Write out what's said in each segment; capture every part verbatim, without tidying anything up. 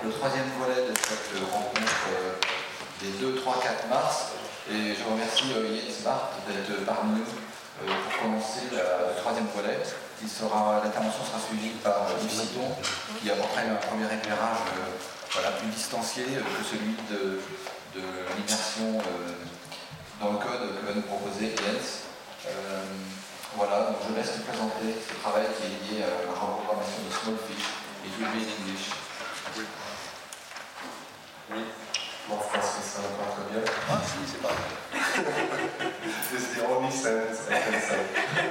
le troisième volet de cette rencontre euh, des deux, trois, quatre mars. Et je remercie euh, Jens Bart d'être parmi nous euh, pour commencer la, le troisième volet. Il sera, l'intervention sera suivie par euh, Yves Citon, qui apportera un premier éclairage euh, voilà, plus distancié euh, que celui de, de l'immersion euh, dans le code que va nous proposer Jens. Euh, voilà, donc je laisse vous présenter ce travail qui est lié à la reprogrammation de Smallfish et du in English. Oui. Oui. Mon français, ça va pas très bien. Ah si, c'est pas vrai. This is the only sentence I can say.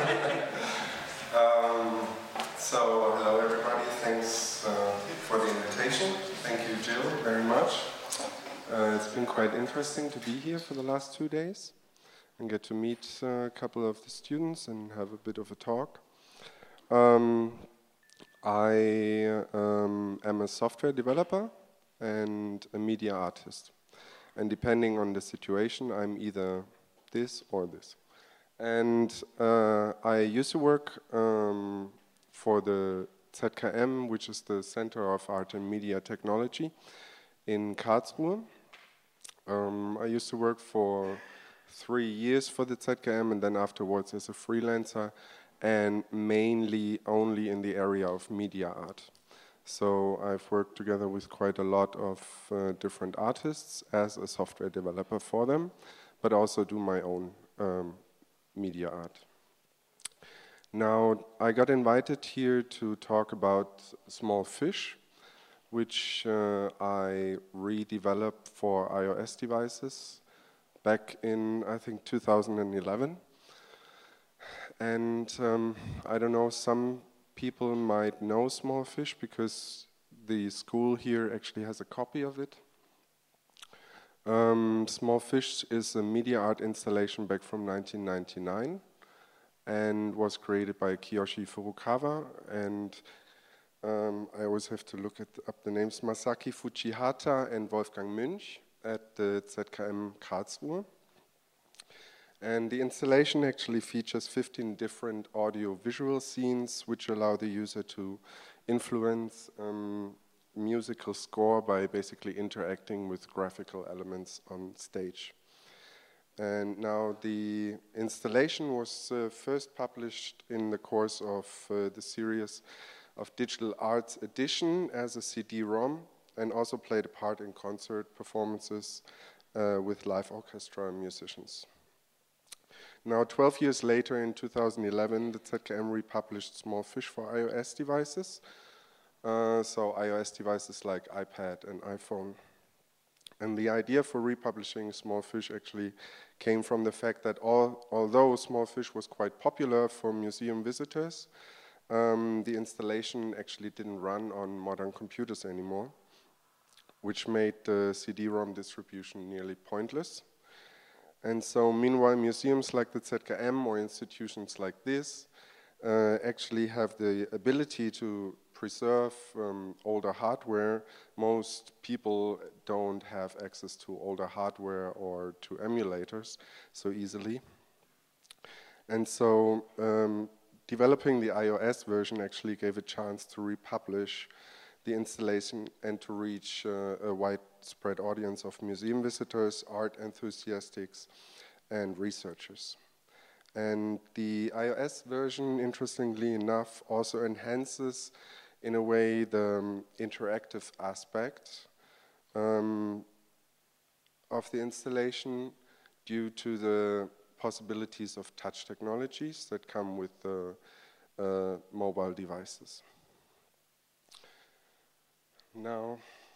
um, so, hello everybody, thanks uh, for the invitation. Thank you, Jill, very much. Uh, it's been quite interesting to be here for the last two days and get to meet uh, a couple of the students and have a bit of a talk. Um, I um, am a software developer and a media artist. And depending on the situation, I'm either this or this. And uh, I used to work um, for the Z K M, which is the Center of Art and Media Technology in Karlsruhe. Um, I used to work for three years for the Z K M and then afterwards as a freelancer, and mainly only in the area of media art. So I've worked together with quite a lot of uh, different artists as a software developer for them, but also do my own um, media art. Now, I got invited here to talk about Smallfish, which uh, I redeveloped for iOS devices back in, I think, two thousand eleven. And um, I don't know, some people might know Smallfish because the school here actually has a copy of it. Um, Smallfish is a media art installation back from nineteen ninety-nine and was created by Kiyoshi Furukawa, and um, I always have to look at, up the names, Masaki Fujihata and Wolfgang Münch at the Z K M Karlsruhe. And the installation actually features fifteen different audio-visual scenes which allow the user to influence um, musical score by basically interacting with graphical elements on stage. And now the installation was uh, first published in the course of uh, the series of Digital Arts Edition as a C D ROM, and also played a part in concert performances uh, with live orchestra and musicians. Now, twelve years later, in two thousand eleven, the Z K M republished Smallfish for iOS devices. Uh, so iOS devices like iPad and iPhone. And the idea for republishing Smallfish actually came from the fact that all, although Smallfish was quite popular for museum visitors, um, the installation actually didn't run on modern computers anymore, which made the C D ROM distribution nearly pointless. And so, meanwhile, museums like the Z K M or institutions like this uh, actually have the ability to preserve um, older hardware. Most people don't have access to older hardware or to emulators so easily. And so, um, developing the iOS version actually gave a chance to republish the installation and to reach uh, a widespread audience of museum visitors, art enthusiasts, and researchers. And the iOS version, interestingly enough, also enhances, in a way, the um, interactive aspect um, of the installation due to the possibilities of touch technologies that come with the uh, mobile devices. Now,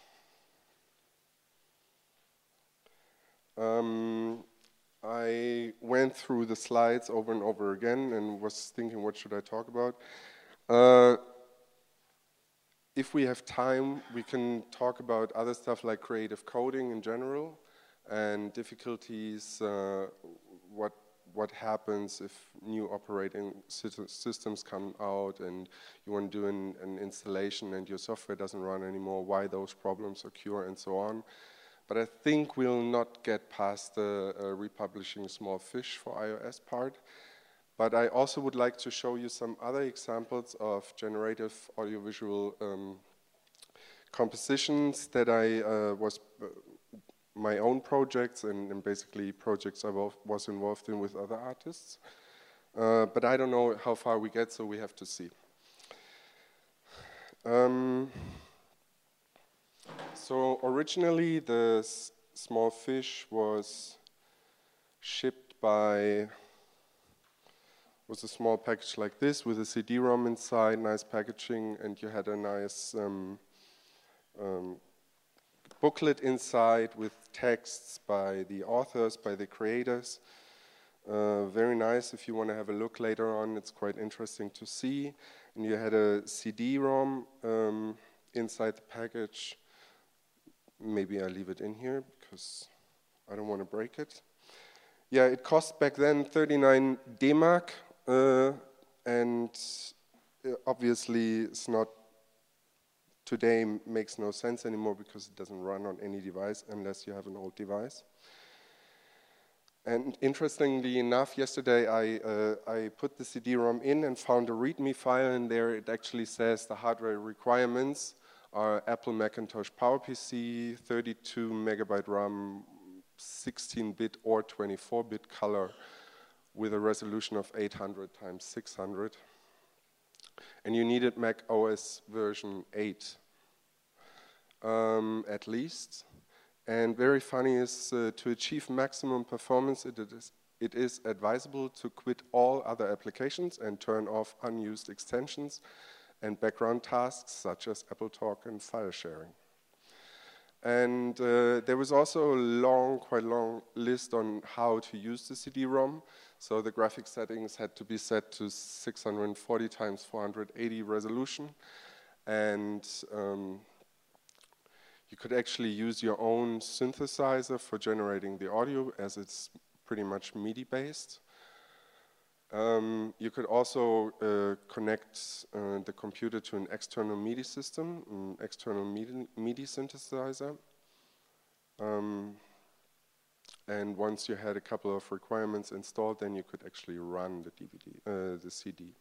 um, I went through the slides over and over again and was thinking, what should I talk about? Uh, if we have time, we can talk about other stuff like creative coding in general and difficulties, uh, what what happens if new operating systems come out and you want to do an, an installation and your software doesn't run anymore, why those problems occur and so on. But I think we'll not get past the uh, republishing Smallfish for iOS part. But I also would like to show you some other examples of generative audiovisual um, compositions that I uh, was, uh, my own projects and, and basically projects I was involved in with other artists. Uh, but I don't know how far we get, so we have to see. Um, so originally the s small fish was shipped by, was a small package like this with a C D ROM inside, nice packaging, and you had a nice um, um, booklet inside with texts by the authors, by the creators. Uh, very nice if you want to have a look later on, it's quite interesting to see. And you had a C D ROM um, inside the package. Maybe I leave it in here because I don't want to break it. Yeah, it cost back then thirty-nine D-Mark, uh, and obviously it's not, today makes no sense anymore because it doesn't run on any device unless you have an old device. And interestingly enough, yesterday I, uh, I put the C D ROM in and found a README file, and there it actually says the hardware requirements are Apple Macintosh PowerPC, thirty-two megabyte RAM, sixteen bit or twenty-four bit color with a resolution of eight hundred times six hundred. And you needed Mac O S version eight, um, at least. And very funny is uh, to achieve maximum performance, it is, it is advisable to quit all other applications and turn off unused extensions and background tasks such as AppleTalk and file sharing. And uh, there was also a long, quite long list on how to use the C D ROM. So the graphic settings had to be set to six hundred forty times four hundred eighty resolution, and um, you could actually use your own synthesizer for generating the audio, as it's pretty much MIDI based. Um, you could also uh, connect uh, the computer to an external MIDI system, an external MIDI, MIDI synthesizer. Um, and once you had a couple of requirements installed, then you could actually run the D V D, uh, the C D.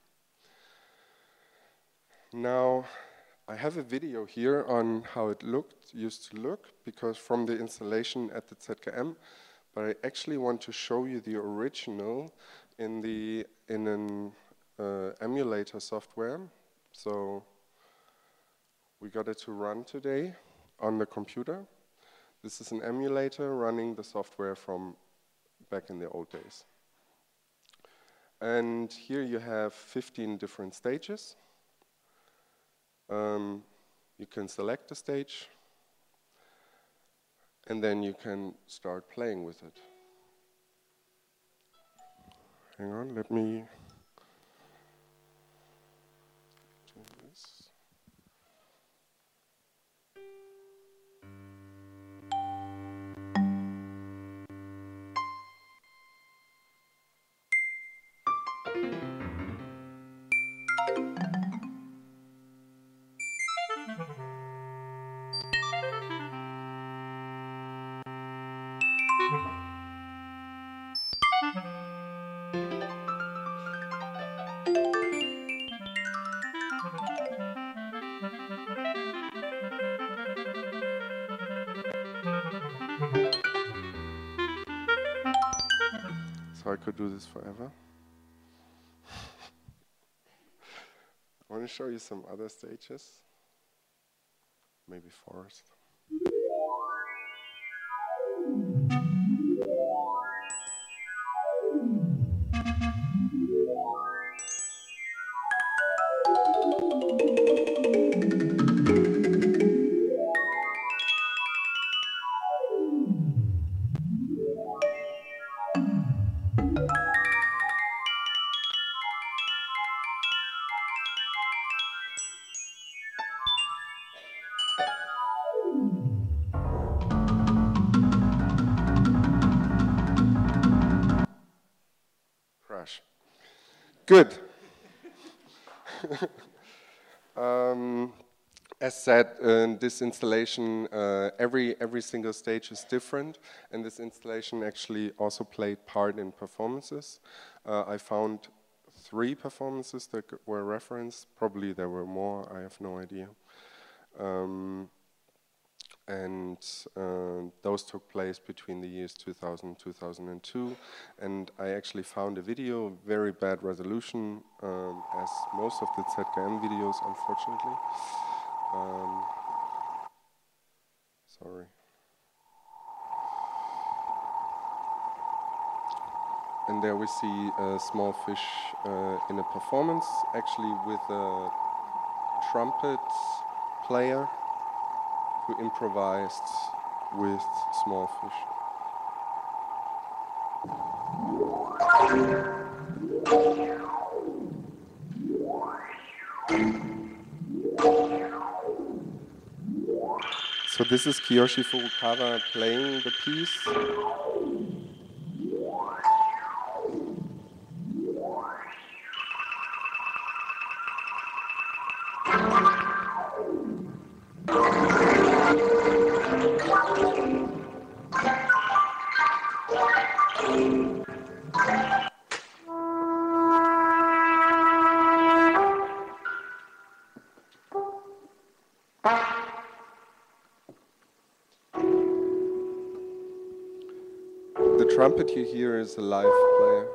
Now, I have a video here on how it looked, used to look, because from the installation at the Z K M, but I actually want to show you the original in the in an uh, emulator software. So we got it to run today on the computer. This is an emulator running the software from back in the old days. And here you have fifteen different stages. Um, you can select a stage, and then you can start playing with it. Hang on, let me do this. So I could do this forever. I want to show you some other stages. Maybe Forest. Crash. Good. um, as said, uh, this installation, uh, every every single stage is different, and this installation actually also played part in performances. Uh, I found three performances that were referenced. Probably there were more. I have no idea. Um, and uh, those took place between the years two thousand and two thousand two. And I actually found a video, very bad resolution, um, as most of the Z K M videos, unfortunately. Um, sorry. And there we see a small fish uh, in a performance, actually with a trumpet player who improvised with small fish. So this is Kiyoshi Furukawa playing the piece. The trumpet you hear is a live player.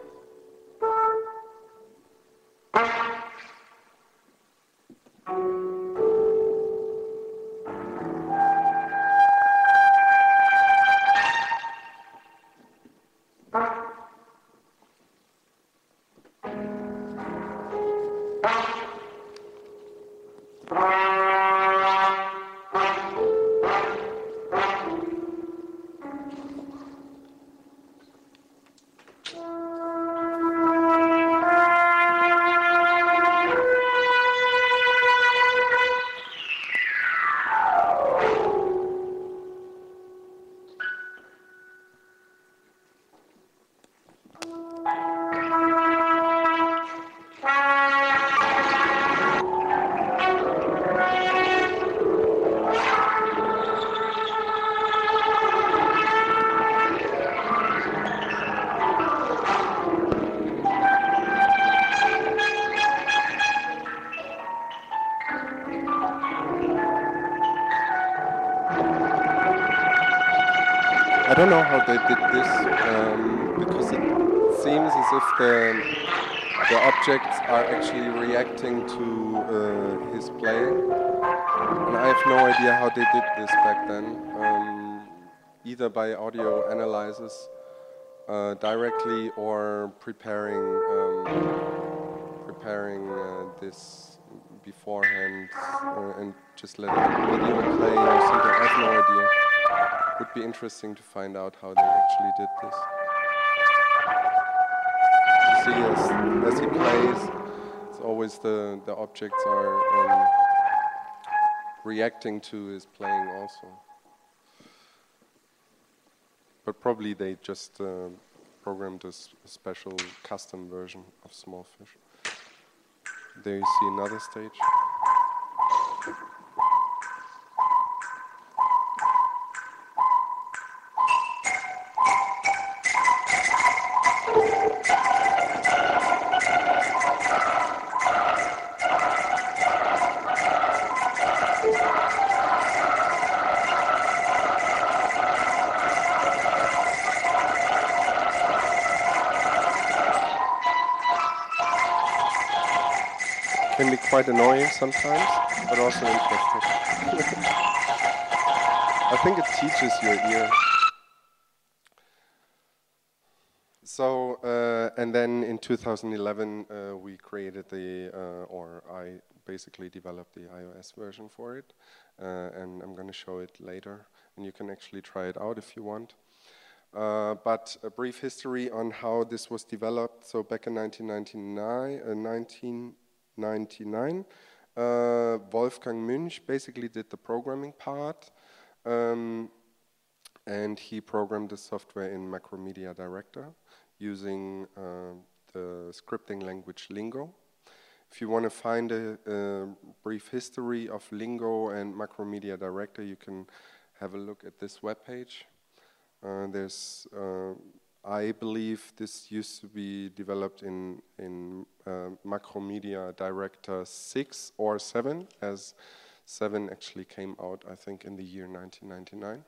I don't know how they did this, um, because it seems as if the, the objects are actually reacting to uh, his playing. And I have no idea how they did this back then, um, either by audio analysis uh, directly or preparing, um, preparing uh, this beforehand uh, and just letting the video play. You see, I have no idea. Would be interesting to find out how they actually did this. You see, as, as he plays, it's always the, the objects are um, reacting to his playing also. But probably they just uh, programmed a, s a special custom version of Small Fish. There you see another stage. Can be quite annoying sometimes, but also interesting. I think it teaches your ear. So, uh, and then in two thousand eleven, uh, we created the, uh, or I basically developed the iOS version for it, uh, and I'm going to show it later, and you can actually try it out if you want. Uh, but a brief history on how this was developed. So back in nineteen ninety-nine, uh, nineteen ninety-nine, uh, Wolfgang Münch basically did the programming part, um, and he programmed the software in Macromedia Director using uh, the scripting language Lingo. If you want to find a, a brief history of Lingo and Macromedia Director, you can have a look at this webpage. Uh, there's uh, I believe this used to be developed in, in uh, Macromedia Director six or seven, as seven actually came out, I think, in the year nineteen ninety-nine.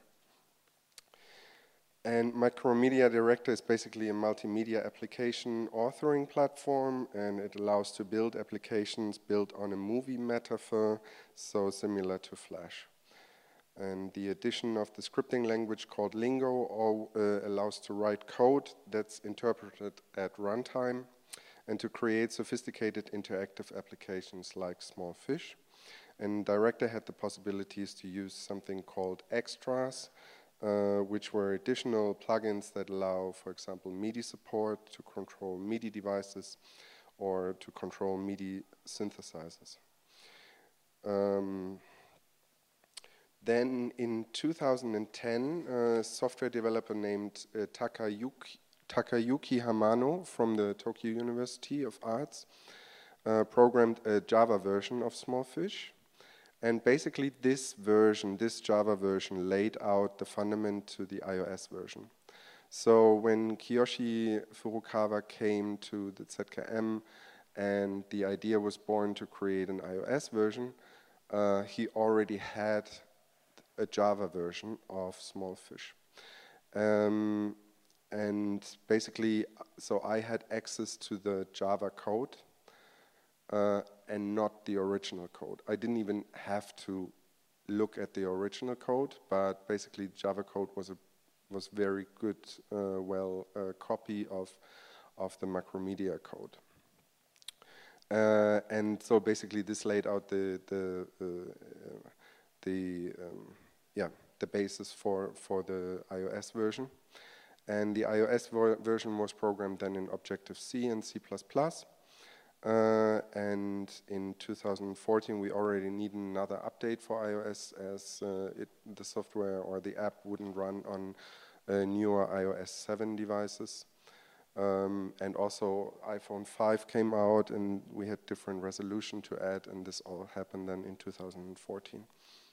And Macromedia Director is basically a multimedia application authoring platform, and it allows to build applications built on a movie metaphor, so similar to Flash. And the addition of the scripting language called Lingo or, uh, allows to write code that's interpreted at runtime and to create sophisticated interactive applications like Small Fish. And Director had the possibilities to use something called extras, uh, which were additional plugins that allow, for example, MIDI support to control MIDI devices or to control MIDI synthesizers. Um, Then in two thousand ten, a software developer named uh, Takayuki, Takayuki Hamano from the Tokyo University of Arts uh, programmed a Java version of Small Fish. And basically this version, this Java version, laid out the fundament to the iOS version. So when Kiyoshi Furukawa came to the Z K M and the idea was born to create an iOS version, uh, he already had a Java version of Small Fish. Um, and basically, so I had access to the Java code uh, and not the original code. I didn't even have to look at the original code, but basically Java code was a was very good, uh, well, uh, copy of, of the Macromedia code. Uh, and so basically this laid out the, the, uh, the um, yeah, the basis for, for the iOS version. And the iOS version was programmed then in Objective-C and C plus plus. Uh, and in two thousand fourteen, we already need another update for iOS, as uh, it, the software or the app wouldn't run on uh, newer iOS seven devices. Um, and also iPhone five came out, and we had different resolution to add, and this all happened then in two thousand fourteen.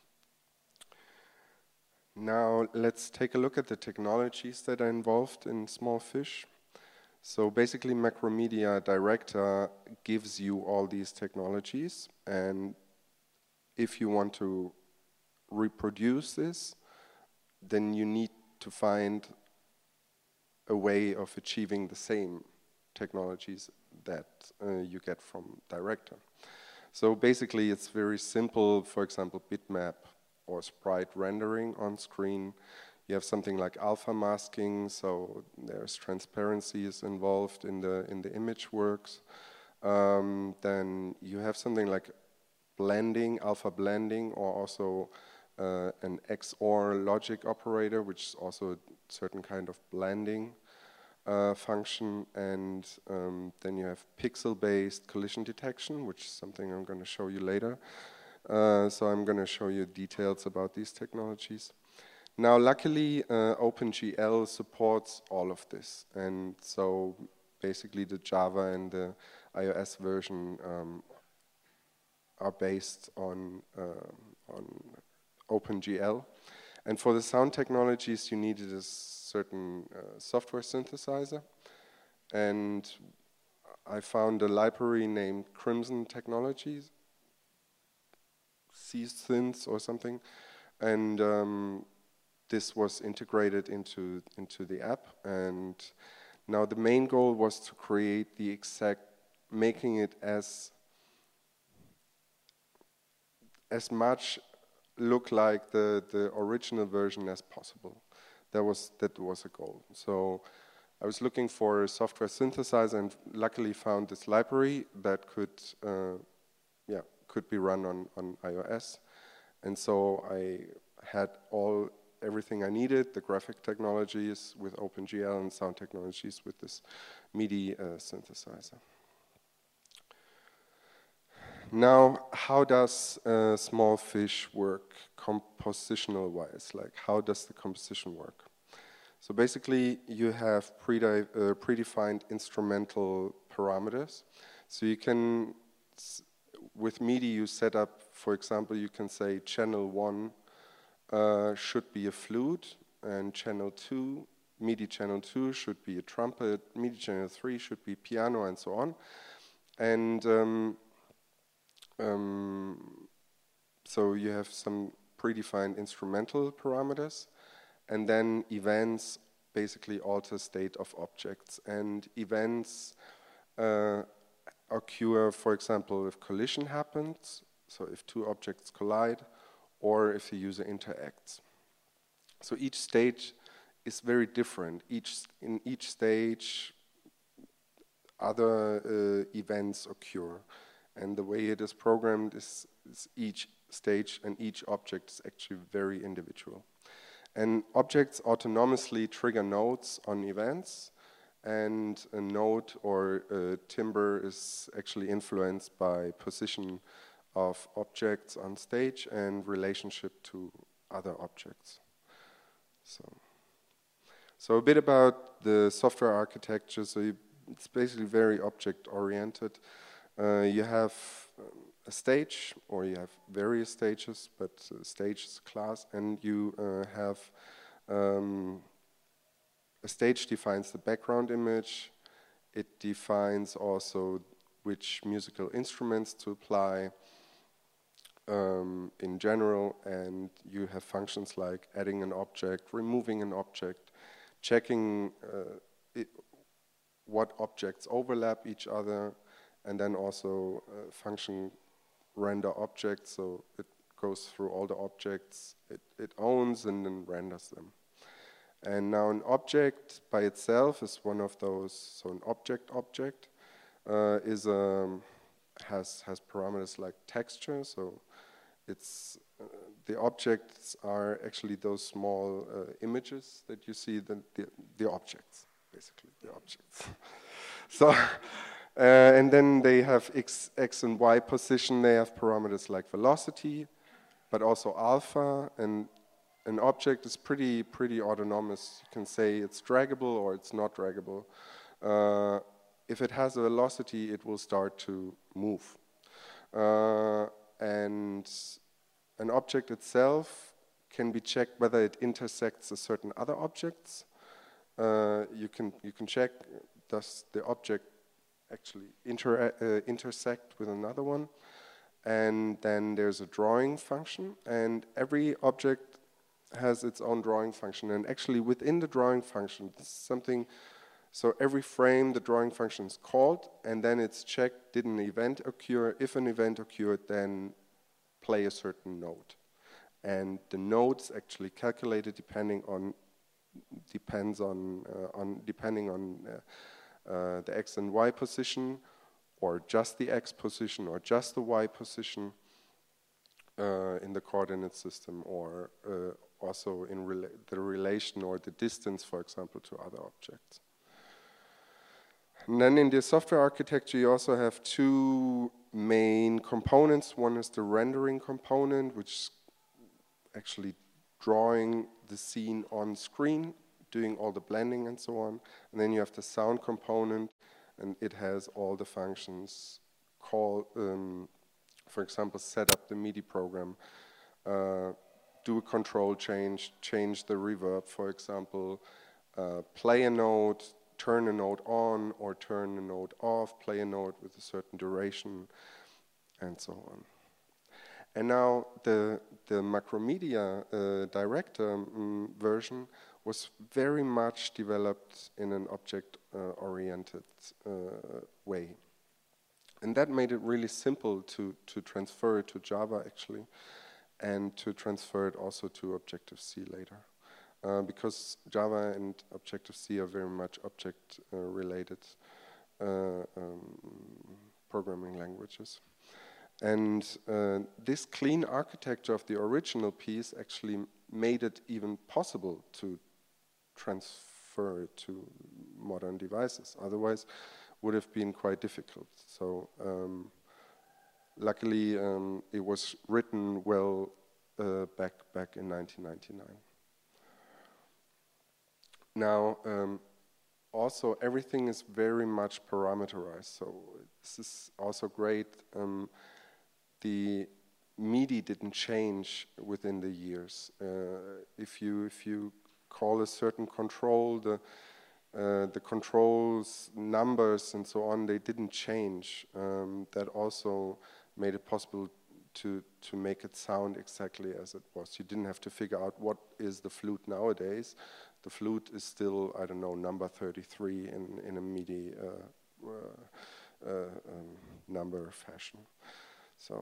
Now let's take a look at the technologies that are involved in Small Fish. So basically Macromedia Director gives you all these technologies, and if you want to reproduce this, then you need to find a way of achieving the same technologies that uh, you get from Director. So basically it's very simple, for example, bitmap or sprite rendering on screen. You have something like alpha masking, so there's transparencies involved in the in the image works. Um, then you have something like blending, alpha blending, or also uh, an X O R logic operator, which is also a certain kind of blending uh, function. And um, then you have pixel-based collision detection, which is something I'm going to show you later. Uh, so I'm going to show you details about these technologies. Now, luckily, uh, OpenGL supports all of this, and so basically the Java and the iOS version um, are based on uh, on OpenGL. And for the sound technologies, you needed a certain uh, software synthesizer, and I found a library named Crimson Technologies, C-Synths or something, and um, this was integrated into into the app. And now the main goal was to create the exact, making it as as much look like the the original version as possible. That was that was a goal. So I was looking for a software synthesizer, and luckily found this library that could uh, yeah could be run on on iOS. And so I had all everything I needed, the graphic technologies with OpenGL and sound technologies with this MIDI uh, synthesizer. Now, how does uh, Small Fish work compositional-wise? Like, how does the composition work? So basically, you have prede uh, predefined instrumental parameters. So you can, with MIDI, you set up, for example, you can say channel one Uh, should be a flute, and channel two, MIDI channel two should be a trumpet, MIDI channel three should be piano, and so on. And um, um, so you have some predefined instrumental parameters, and then events basically alter state of objects. And events uh, occur, for example, if collision happens, so if two objects collide, or if the user interacts. So each stage is very different. Each, in each stage, other uh, events occur. And the way it is programmed is, is each stage and each object is actually very individual. And objects autonomously trigger nodes on events, and a node or a timbre is actually influenced by position of objects on stage and relationship to other objects. So, so a bit about the software architecture. So you, it's basically very object-oriented. Uh, you have um, a stage, or you have various stages, but uh, stage is a class, and you uh, have um, a stage defines the background image. It defines also which musical instruments to apply um, in general, and you have functions like adding an object, removing an object, checking uh, it, what objects overlap each other, and then also uh, function render objects, so it goes through all the objects it, it owns and then renders them. And now an object by itself is one of those, so an object object uh, is um, has has parameters like texture, so it's uh, the objects are actually those small uh, images that you see, the, the, the objects, basically, the objects. So, uh, and then they have x, x and y position, they have parameters like velocity, but also alpha, and an object is pretty, pretty autonomous. You can say it's draggable or it's not draggable. Uh, if it has a velocity, it will start to move. Uh, and an object itself can be checked whether it intersects a certain other objects. Uh, you can you can check, does the object actually inter uh, intersect with another one? And then there's a drawing function, and every object has its own drawing function. And actually within the drawing function, this is something. So every frame, the drawing function is called, and then it's checked, did an event occur? If an event occurred, then play a certain node. And the node's actually calculated depending on, depends on, uh, on depending on uh, uh, the x and y position, or just the x position, or just the y position uh, in the coordinate system, or uh, also in rela the relation or the distance, for example, to other objects. And then in the software architecture, you also have two main components. One is the rendering component, which is actually drawing the scene on screen, doing all the blending and so on. And then you have the sound component, and it has all the functions. Call, um, for example, set up the MIDI program, uh, do a control change, change the reverb, for example, uh, play a note, turn a node on or turn a node off, play a node with a certain duration, and so on. And now the, the Macromedia uh, Director um, version was very much developed in an object-oriented uh, uh, way. And that made it really simple to, to transfer it to Java, actually, and to transfer it also to Objective-C later. Uh, because Java and Objective-C are very much object-related uh, uh, um, programming languages. And uh, this clean architecture of the original piece actually made it even possible to transfer it to modern devices. Otherwise, would have been quite difficult. So, um, luckily, um, it was written well uh, back back in nineteen ninety-nine. Now, um, also everything is very much parameterized, so this is also great. Um, the MIDI didn't change within the years. Uh, if you if you call a certain control, the uh, the controls, numbers, and so on, they didn't change. Um, that also made it possible to, to make it sound exactly as it was. You didn't have to figure out what is the flute nowadays. The flute is still, I don't know, number thirty-three in, in a MIDI uh, uh, uh, um, number fashion. So,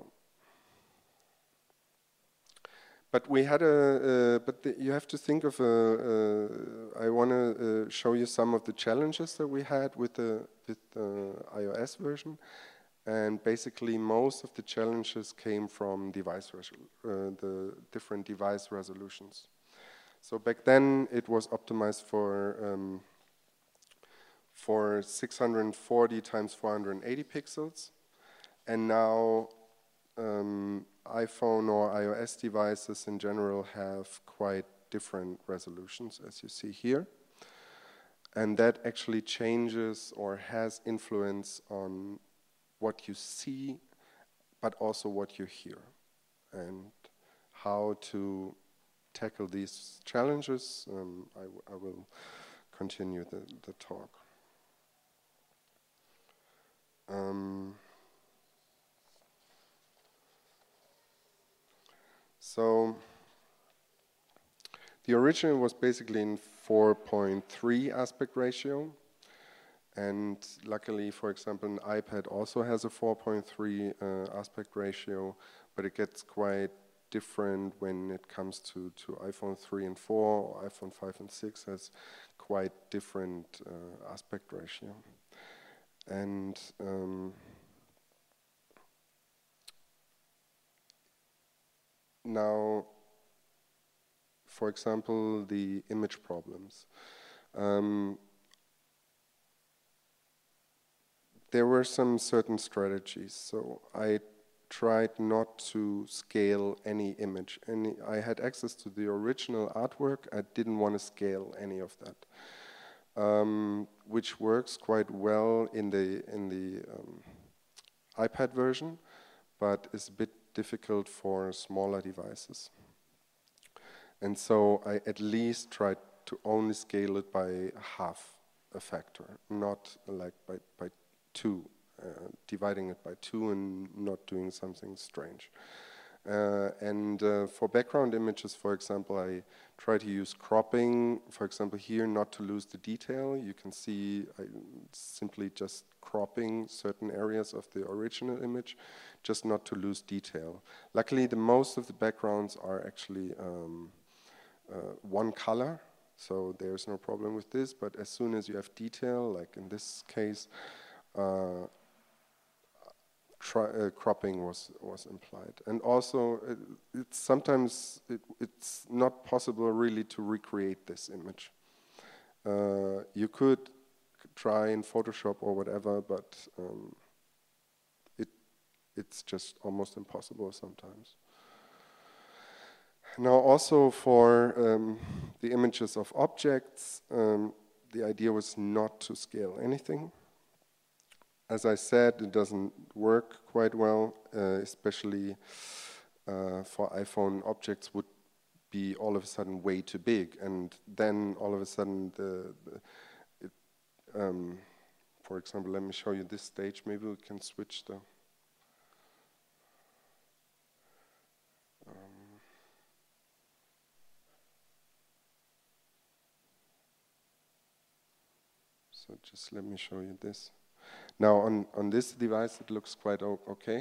but we had a, uh, but the, you have to think of a, uh, I want to uh, show you some of the challenges that we had with the, with the iOS version. And basically, most of the challenges came from device uh, the different device resolutions. So back then, it was optimized for um, for six hundred forty times four hundred eighty pixels, and now um, iPhone or iOS devices in general have quite different resolutions, as you see here, and that actually changes or has influence on what you see, but also what you hear, and how to tackle these challenges. Um, I, w I will continue the, the talk. Um, so the original was basically in four point three aspect ratio. And luckily, for example, an iPad also has a four point three uh, aspect ratio, but it gets quite different when it comes to, to iPhone three and four, or iPhone five and six has quite different uh, aspect ratio. And um, now, for example, the image problems. Um, There were some certain strategies, so I tried not to scale any image. Any, I had access to the original artwork. I didn't want to scale any of that, um, which works quite well in the in the um, iPad version, but is a bit difficult for smaller devices. And so I at least tried to only scale it by half a factor, not like by by two, uh, dividing it by two and not doing something strange. Uh, and uh, for background images, for example, I try to use cropping, for example, here, not to lose the detail. You can see I simply just cropping certain areas of the original image, just not to lose detail. Luckily, the most of the backgrounds are actually um, uh, one color, so there's no problem with this, but as soon as you have detail, like in this case, Uh, try, uh, cropping was was implied, and also it, it's sometimes it, it's not possible really to recreate this image. Uh, you could try in Photoshop or whatever, but um, it it's just almost impossible sometimes. Now, also for um, the images of objects, um, the idea was not to scale anything. As I said, it doesn't work quite well, uh, especially uh, for iPhone. Objects would be all of a sudden way too big, and then all of a sudden, the, the it, um, for example, let me show you this stage. Maybe we can switch the. Um, so just let me show you this. Now on, on this device it looks quite okay,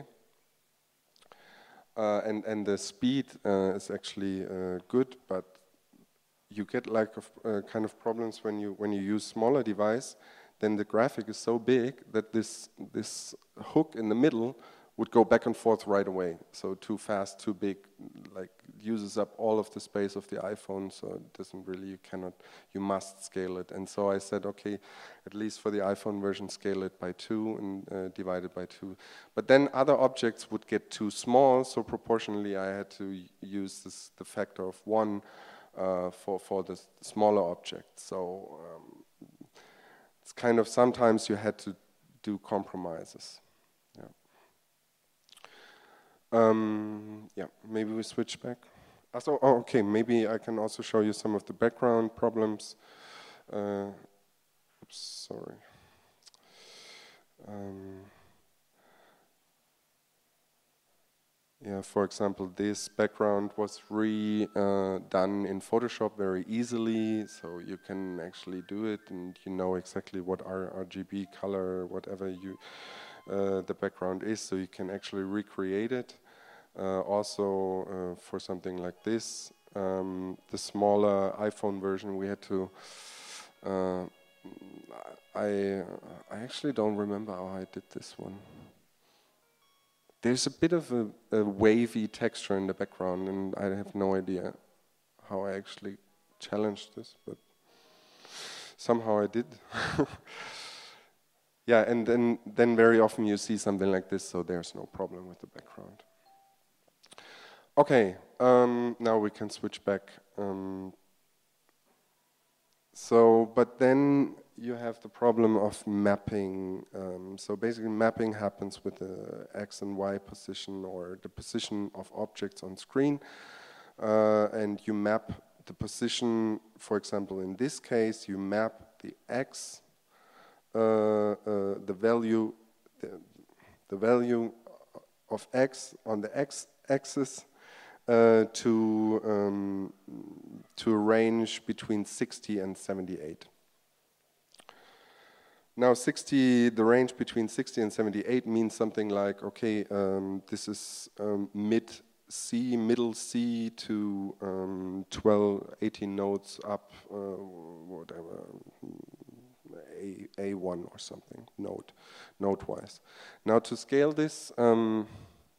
uh, and, and the speed uh, is actually uh, good, but you get like a, uh, kind of problems when you when you use smaller device. Then the graphic is so big that this this hook in the middle would go back and forth right away. So too fast, too big, like uses up all of the space of the iPhone. So it doesn't really, you cannot, you must scale it. And so I said, okay, at least for the iPhone version, scale it by two and uh, divide it by two. But then other objects would get too small, so proportionally I had to use this, the factor of one uh, for for the smaller objects. So um, it's kind of sometimes you had to do compromises. Yeah. Um, yeah, maybe we switch back. Also, oh, okay, maybe I can also show you some of the background problems. Uh, oops, sorry. Um, Yeah, for example, this background was redone uh, in Photoshop very easily, so you can actually do it, and you know exactly what R G B color, whatever you uh, the background is, so you can actually recreate it. Uh, also, uh, for something like this, um, the smaller iPhone version, we had to. Uh, I I actually don't remember how I did this one. There's a bit of a, a wavy texture in the background, and I have no idea how I actually challenged this, but somehow I did. Yeah, and then, then very often you see something like this, so there's no problem with the background. Okay, um, now we can switch back. Um, so, but then you have the problem of mapping. Um, so basically mapping happens with the X and Y position or the position of objects on screen. Uh, and you map the position, for example, in this case, you map the X, uh, uh, the value, the, the value of X on the X axis uh, to, um, to a range between sixty and seventy-eight. Now, sixty, the range between sixty and seventy-eight means something like, okay, um, this is um, mid C, middle C to um, twelve, eighteen notes up, uh, whatever, A, A1 or something, note, note-wise. Now, to scale this, um,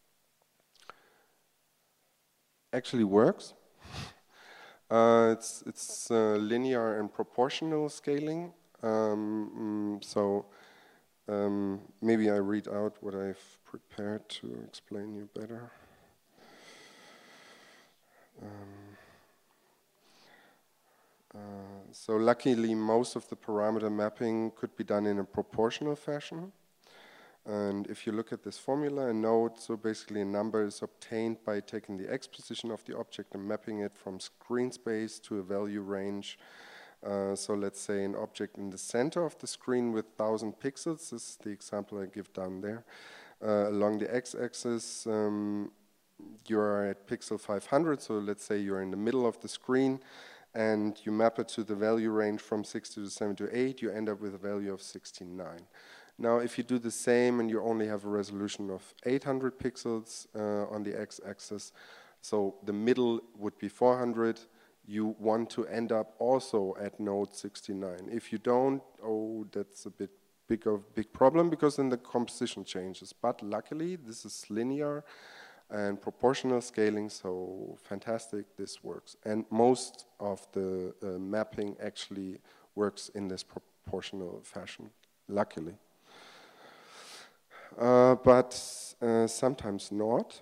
actually works. Uh, it's it's uh, linear and proportional scaling. Um, mm, so um, maybe I read out what I've prepared to explain you better. Um, uh, so luckily, most of the parameter mapping could be done in a proportional fashion. And if you look at this formula, a node, so basically a number is obtained by taking the X position of the object and mapping it from screen space to a value range. Uh, so let's say an object in the center of the screen with one thousand pixels, this is the example I give down there. Uh, along the x-axis, um, you're at pixel five hundred, so let's say you're in the middle of the screen, and you map it to the value range from sixty to seventy-eight, you end up with a value of sixty-nine. Now, if you do the same and you only have a resolution of eight hundred pixels uh, on the x-axis, so the middle would be four hundred, you want to end up also at node sixty-nine. If you don't, oh, that's a bit big of big problem because then the composition changes. But luckily, this is linear and proportional scaling, so fantastic, this works. And most of the uh, mapping actually works in this proportional fashion, luckily. Uh, but uh, sometimes not.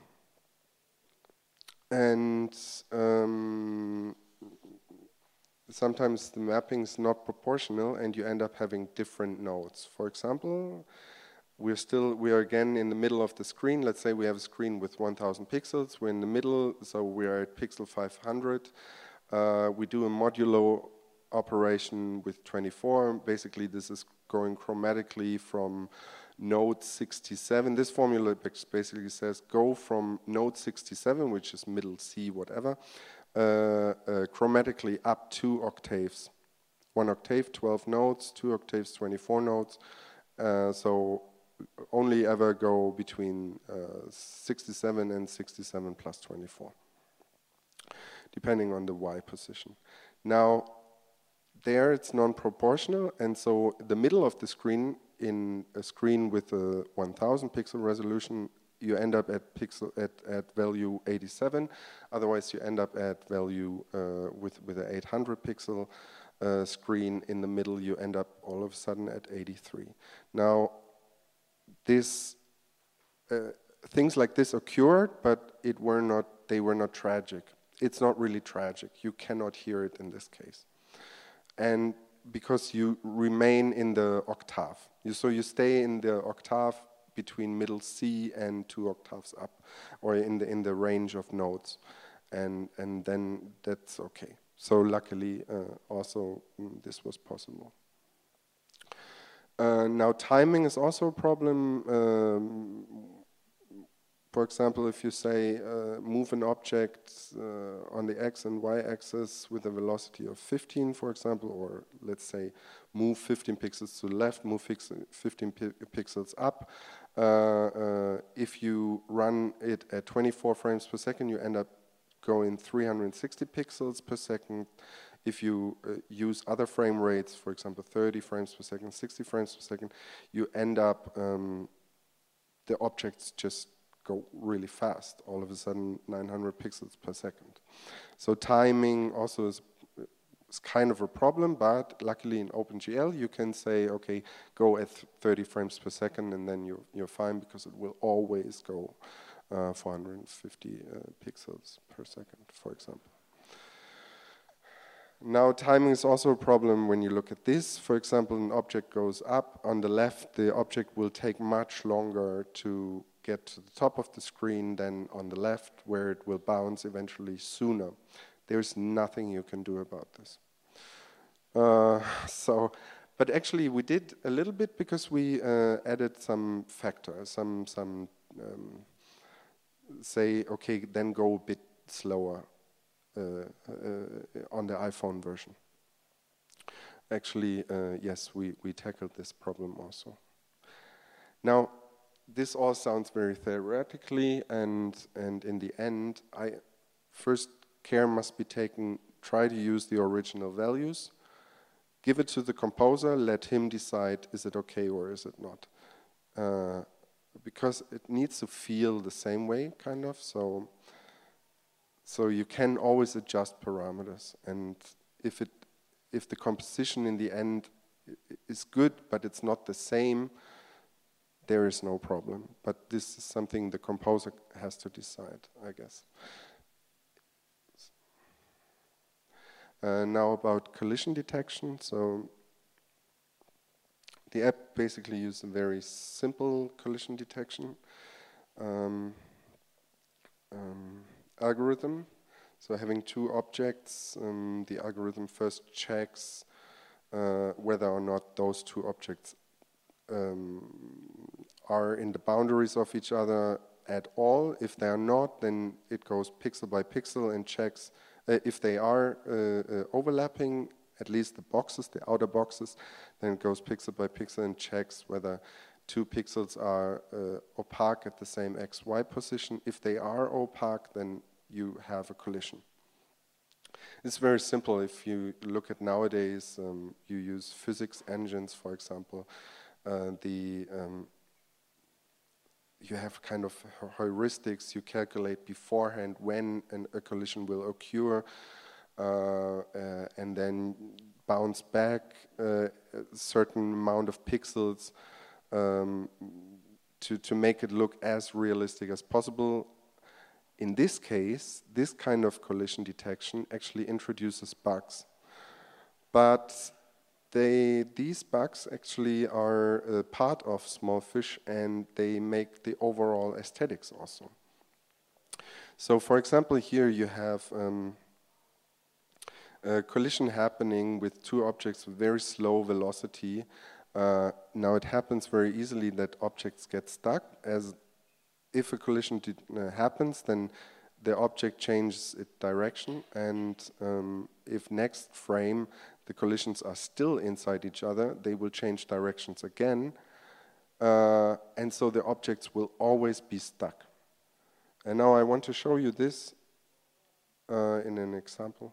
And um, sometimes the mapping is not proportional and you end up having different nodes. For example, we're still, we are again in the middle of the screen. Let's say we have a screen with one thousand pixels. We're in the middle, so we are at pixel five hundred. Uh, we do a modulo operation with twenty-four. Basically, this is going chromatically from node sixty-seven. This formula basically says go from node sixty-seven, which is middle C, whatever, uh, uh, chromatically up two octaves. One octave, twelve nodes, two octaves, twenty-four nodes. Uh, so only ever go between uh, sixty-seven and sixty-seven plus twenty-four, depending on the Y position. Now, there it's non-proportional, and so the middle of the screen, in a screen with a one thousand pixel resolution, you end up at pixel at, at value eighty-seven. Otherwise, you end up at value uh, with with an eight hundred pixel uh, screen. In the middle, you end up all of a sudden at eighty-three. Now, this uh, things like this occurred, but it were not. They were not tragic. It's not really tragic. You cannot hear it in this case, and because you remain in the octave. You, so you stay in the octave between middle C and two octaves up, or in the in the range of notes, and and then that's okay. So luckily, uh, also mm, this was possible. Uh, now timing is also a problem. Um, For example, if you say uh, move an object uh, on the x and y axis with a velocity of fifteen, for example, or let's say move fifteen pixels to the left, move fifteen pi pixels up. Uh, uh, if you run it at twenty-four frames per second, you end up going three hundred sixty pixels per second. If you uh, use other frame rates, for example, thirty frames per second, sixty frames per second, you end up, um, the objects just go really fast. All of a sudden, nine hundred pixels per second. So timing also is, is kind of a problem, but luckily in OpenGL you can say, okay, go at thirty frames per second, and then you, you're fine, because it will always go uh, four hundred fifty uh, pixels per second, for example. Now, timing is also a problem when you look at this. For example, an object goes up. On the left, the object will take much longer to get to the top of the screen than on the left, where it will bounce eventually sooner. There's nothing you can do about this. Uh, so, but actually, we did a little bit, because we uh, added some factors, some, some um, say, okay, then go a bit slower. Uh, uh, on the iPhone version. Actually, uh, yes, we, we tackled this problem also. Now, this all sounds very theoretically, and, and in the end, I, first care must be taken, try to use the original values, give it to the composer, let him decide, is it okay or is it not? Uh, because it needs to feel the same way, kind of, so So you can always adjust parameters, and if it, if the composition in the end is good, but it's not the same, there is no problem. But this is something the composer has to decide, I guess. Uh, now about collision detection. So the app basically uses a very simple collision detection. Um, um, algorithm. So having two objects, um, the algorithm first checks uh, whether or not those two objects um, are in the boundaries of each other at all. If they are not, then it goes pixel by pixel and checks uh, if they are uh, uh, overlapping, at least the boxes, the outer boxes, then it goes pixel by pixel and checks whether two pixels are uh, opaque at the same X Y position. If they are opaque, then you have a collision. It's very simple. If you look at nowadays, um, you use physics engines, for example. Uh, the um, you have kind of heuristics. You calculate beforehand when an, a collision will occur, uh, uh, and then bounce back uh, a certain amount of pixels Um, to, to make it look as realistic as possible. In this case, this kind of collision detection actually introduces bugs. But they, these bugs actually are a part of Smallfish, and they make the overall aesthetics also. So for example, here you have um, a collision happening with two objects with very slow velocity. Uh, now it happens very easily that objects get stuck. As if a collision did, uh, happens, then the object changes its direction, and um, if next frame the collisions are still inside each other, they will change directions again, uh, and so the objects will always be stuck. And now I want to show you this uh, in an example.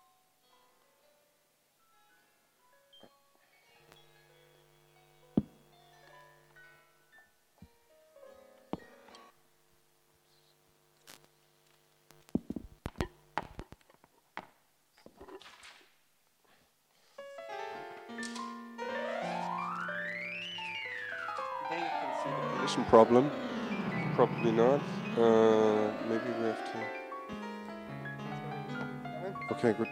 Problem? Probably not. Uh, maybe we have to. Okay, good.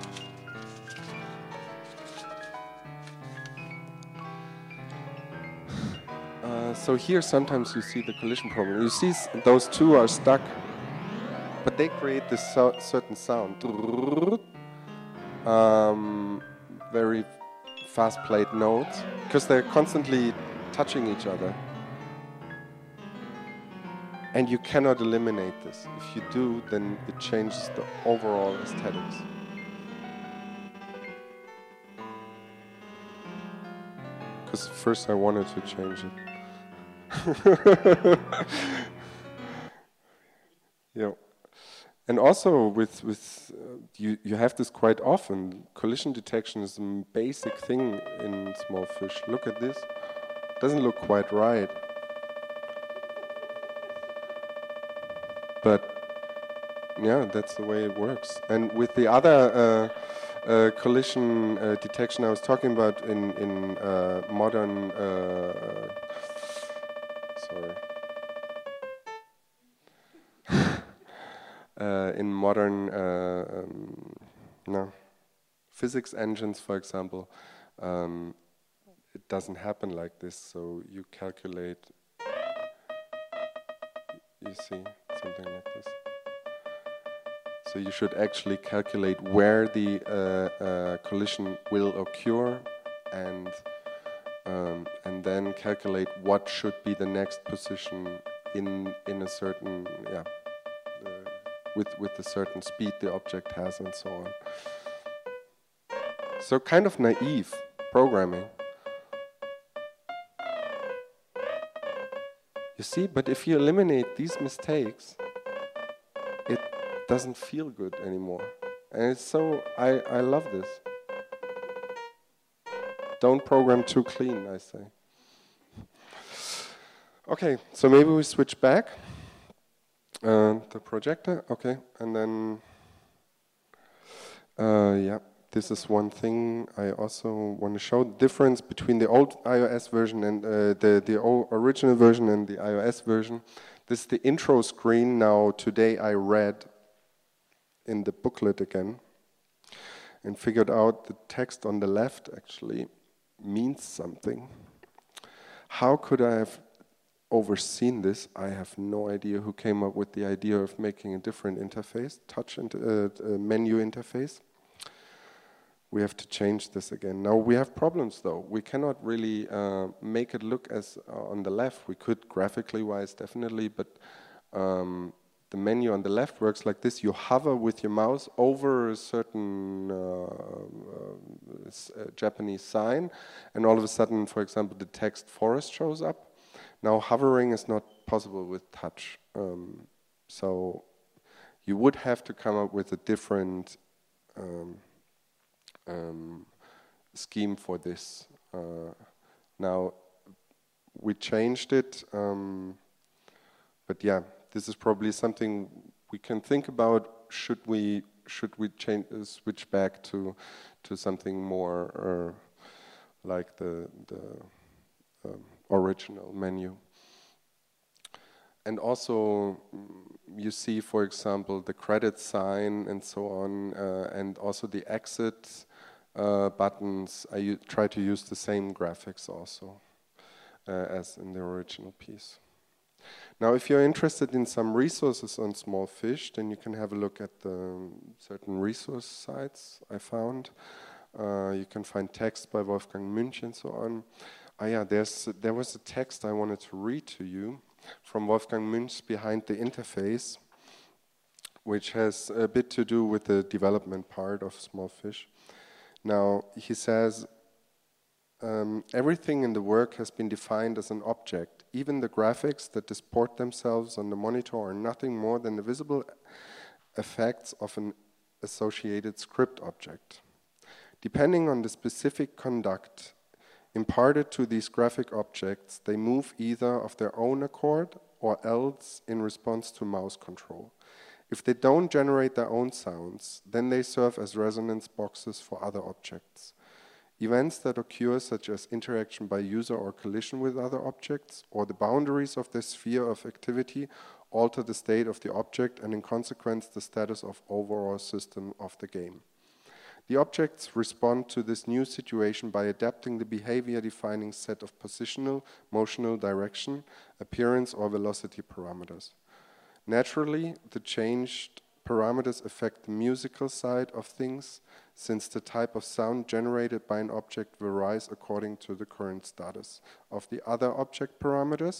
Uh, so here sometimes you see the collision problem. You see those two are stuck, but they create this so certain sound. Um, very fast played notes, because they're constantly touching each other. And you cannot eliminate this. If you do, then it changes the overall aesthetics. Because first I wanted to change it. Yeah. And also with, with uh, you, you have this quite often. Collision detection is a basic thing in small fish. Look at this. Doesn't look quite right. But yeah, that's the way it works. And with the other uh, uh, collision uh, detection I was talking about in, in uh, modern, uh, sorry, uh, in modern uh, um, no, physics engines, for example, um, it doesn't happen like this. So you calculate, you see something like this. So you should actually calculate where the uh, uh, collision will occur, and um, and then calculate what should be the next position in in a certain yeah uh, with with a certain speed the object has, and so on. So kind of naive programming. You see, but if you eliminate these mistakes, it doesn't feel good anymore. And it's so, I, I love this. Don't program too clean, I say. Okay, so maybe we switch back. Uh, the projector, okay, and then, uh, yeah, this is one thing I also want to show. The difference between the old iOS version and uh, the, the old original version and the iOS version. This is the intro screen. Now, today I read in the booklet again and figured out the text on the left actually means something. How could I have overseen this? I have no idea who came up with the idea of making a different interface, touch and uh, uh, menu interface. We have to change this again. Now we have problems though. We cannot really uh, make it look as uh, on the left. We could graphically wise definitely, but um, the menu on the left works like this. You hover with your mouse over a certain uh, uh, Japanese sign, and all of a sudden, for example, the text forest shows up. Now hovering is not possible with touch. Um, so you would have to come up with a different um, um, scheme for this. Uh, now we changed it, um, but yeah, this is probably something we can think about. Should we should we change uh, switch back to to something more uh, like the the um, original menu? And also, you see, for example, the credit sign and so on, uh, and also the exit uh, buttons. I try to use the same graphics also uh, as in the original piece. Now, if you're interested in some resources on Small Fish, then you can have a look at the certain resource sites I found. Uh, you can find text by Wolfgang Münch and so on. Ah, yeah, there's there was a text I wanted to read to you from Wolfgang Münch Behind the Interface, which has a bit to do with the development part of Small Fish. Now, he says, um, everything in the work has been defined as an object. Even the graphics that disport themselves on the monitor are nothing more than the visible effects of an associated script object. Depending on the specific conduct imparted to these graphic objects, they move either of their own accord or else in response to mouse control. If they don't generate their own sounds, then they serve as resonance boxes for other objects. Events that occur, such as interaction by user or collision with other objects, or the boundaries of their sphere of activity, alter the state of the object and in consequence the status of overall system of the game. The objects respond to this new situation by adapting the behavior-defining set of positional, motional, direction, appearance, or velocity parameters. Naturally, the changed parameters affect the musical side of things, since the type of sound generated by an object varies according to the current status of the other object parameters,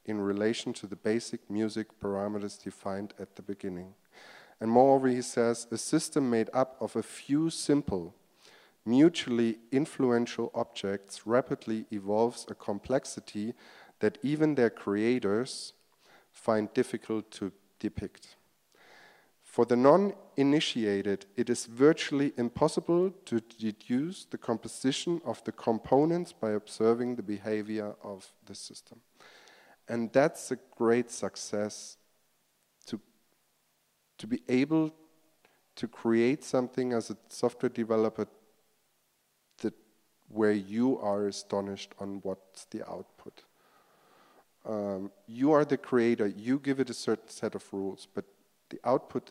in relation to the basic music parameters defined at the beginning. And moreover, he says, a system made up of a few simple, mutually influential objects rapidly evolves a complexity that even their creators find difficult to depict. For the non-initiated, it is virtually impossible to deduce the composition of the components by observing the behavior of the system. And that's a great success, to, to be able to create something as a software developer that where you are astonished on what's the output. Um, you are the creator, you give it a certain set of rules, but the output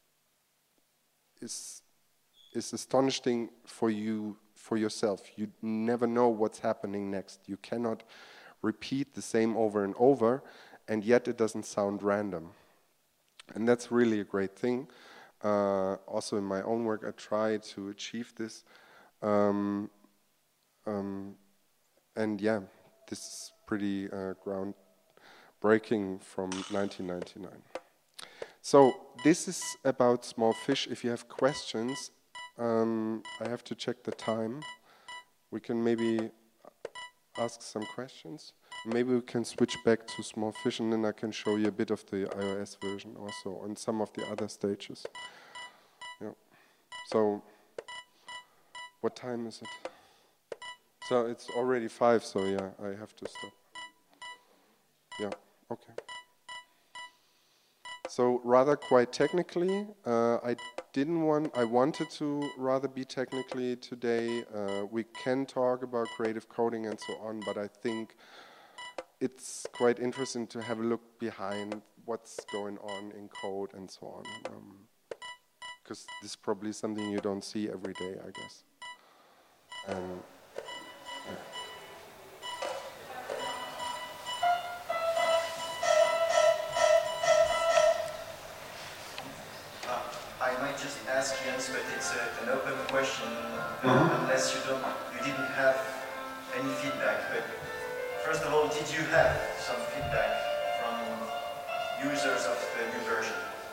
is is astonishing for you, for yourself. You never know what's happening next. You cannot repeat the same over and over, and yet it doesn't sound random. And that's really a great thing. Uh, also in my own work, I try to achieve this. Um, um, and yeah, this is pretty uh, groundbreaking from nineteen ninety-nine. So this is about Small Fish. If you have questions, um, I have to check the time. We can maybe ask some questions. Maybe we can switch back to Small Fish, and then I can show you a bit of the iOS version also on some of the other stages. Yeah. So, what time is it? So it's already five, so yeah, I have to stop. Yeah, okay. So rather quite technically, uh, I didn't want, I wanted to rather be technically today. Uh, we can talk about creative coding and so on, but I think it's quite interesting to have a look behind what's going on in code and so on. Because um, this is probably something you don't see every day, I guess. And, yeah. Just ask Jens, but it's a, an open question, mm-hmm. unless you don't, you didn't have any feedback. But first of all, did you have some feedback from users of the new version?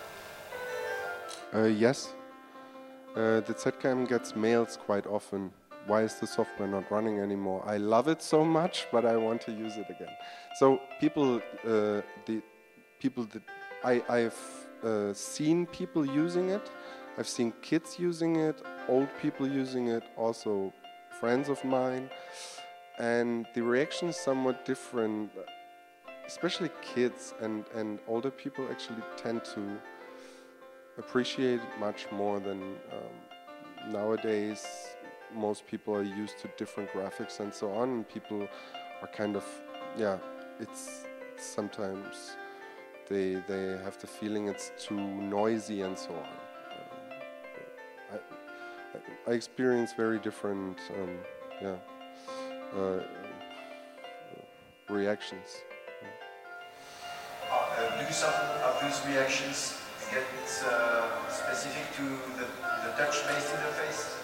Uh, yes. Uh, the Z K M gets mails quite often. Why is the software not running anymore? I love it so much, but I want to use it again. So people, uh, the people that I, I've uh, seen people using it. I've seen kids using it, old people using it, also friends of mine, and the reaction is somewhat different. Especially kids and, and older people actually tend to appreciate it much more than um, nowadays. Most people are used to different graphics and so on, and people are kind of, yeah, it's sometimes they, they have the feeling it's too noisy and so on. I experience very different, um, yeah, uh, reactions. Uh, uh, do some of these reactions get uh, specific to the, the touch-based interface?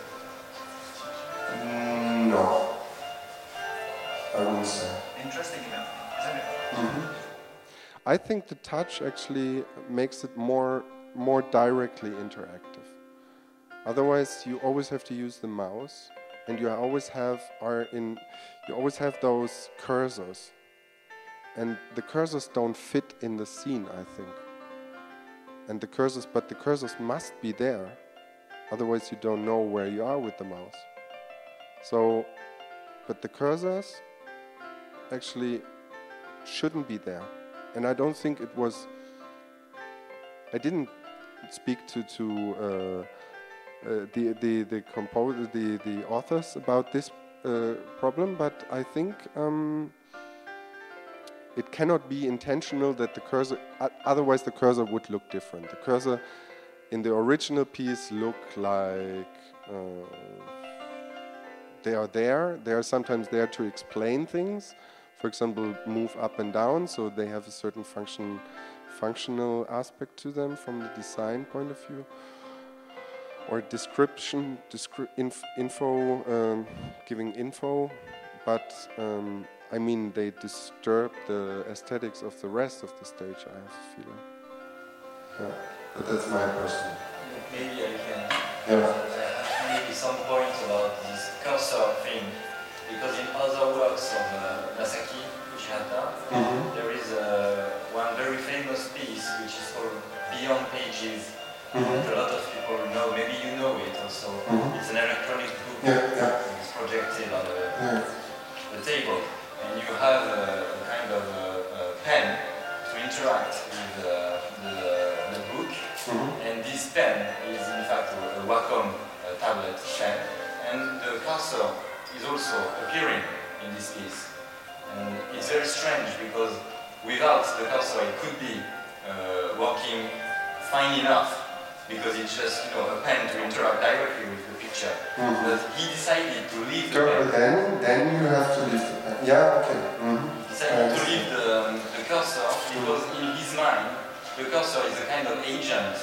Mm, no, I wouldn't say. Interesting enough, isn't it? Mm-hmm. I think the touch actually makes it more, more directly interactive. Otherwise, you always have to use the mouse, and you always have are in, you always have those cursors, and the cursors don't fit in the scene, I think. And the cursors, but the cursors must be there, otherwise you don't know where you are with the mouse. So, but the cursors actually shouldn't be there, and I don't think it was. I didn't speak to to. Uh, Uh, the the the composer, the the authors about this uh, problem, but I think um, it cannot be intentional that the cursor. Uh, otherwise, the cursor would look different. The cursor in the original piece look like uh, they are there. They are sometimes there to explain things. For example, move up and down, so they have a certain function, functional aspect to them from the design point of view. Or description, descri inf info, um, giving info, but um, I mean, they disturb the aesthetics of the rest of the stage, I have a feeling. Yeah, but that's my person. Maybe I can Yeah. uh, maybe some points about this cursor thing, because in other works of uh, Masaki Uchihata, Mm-hmm. there is uh, one very famous piece which is called Beyond Pages. Mm-hmm. That a lot of people know, maybe you know it also. Mm-hmm. It's an electronic book. Yeah, yeah. It's projected on the, Yeah. the table, and you have a, a kind of a, a pen to interact with uh, the, the book. Mm-hmm. And this pen is in fact a, a Wacom uh, tablet pen, and the cursor is also appearing in this piece. And it's very strange because without the cursor it could be uh, working fine enough, because it's just, you know, a pen to interact directly with the picture. Mm-hmm. But he decided to leave the So pen. then, then you have to leave the pen. Yeah, okay. Mm-hmm. He decided to leave the, um, the cursor because in his mind the cursor is a kind of agent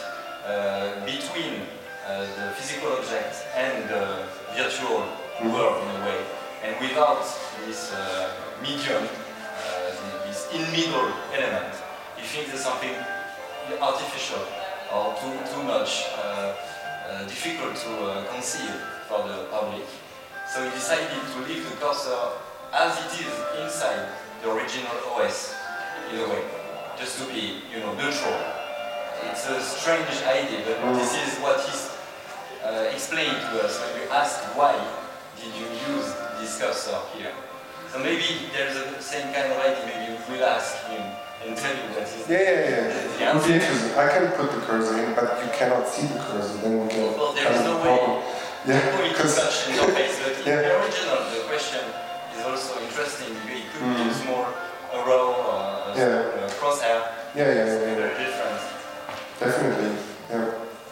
uh, between uh, the physical object and the virtual world in a way. And without this uh, medium, uh, this in-middle element, he thinks there's something artificial or too, too much uh, uh, difficult to uh, conceive for the public. So he decided to leave the cursor as it is inside the original O S, in a way, just to be, you know, neutral. It's a strange idea, but this is what he's uh, explained to us when we ask why did you use this cursor here. So maybe there's the same kind of idea, maybe we'll ask him and tell you what is Yeah, yeah, yeah. the Would be answer. interesting. I can put the cursor in, but you cannot see the cursor. Then we get Well, there kind is of no a way problem. Yeah, to because touch interface, but in Yeah. the original, the question is also interesting. It could Mm. use more a row or a Yeah. a crosshair. yeah, yeah, It's yeah, yeah. very different. Definitely. Yeah.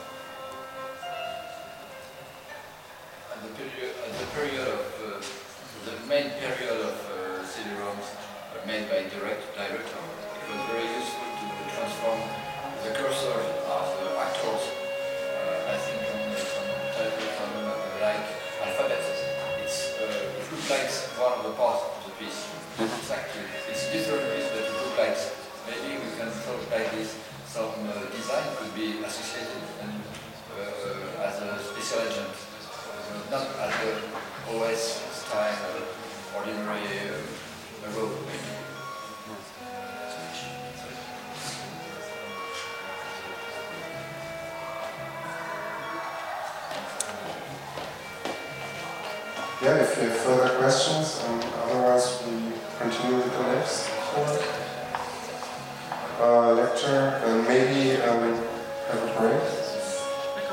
At the period, at the period of uh, the main period of uh, C D-ROMs uh, made by direct director, it was very useful to transform the cursor of the actors. Uh, I think on uh, some titles on uh, like alphabets. It's uh, it looks like one of the parts of the piece. Exactly. It's a different piece, but it looks like maybe we can talk like this. Some uh, design could be associated and uh, as a special agent. Not as the O S style, uh, ordinary uh, road. Yeah, if you have further questions, um, otherwise we continue with the next uh, lecture and maybe um, have a break.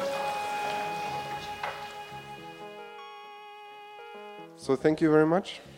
So thank you very much.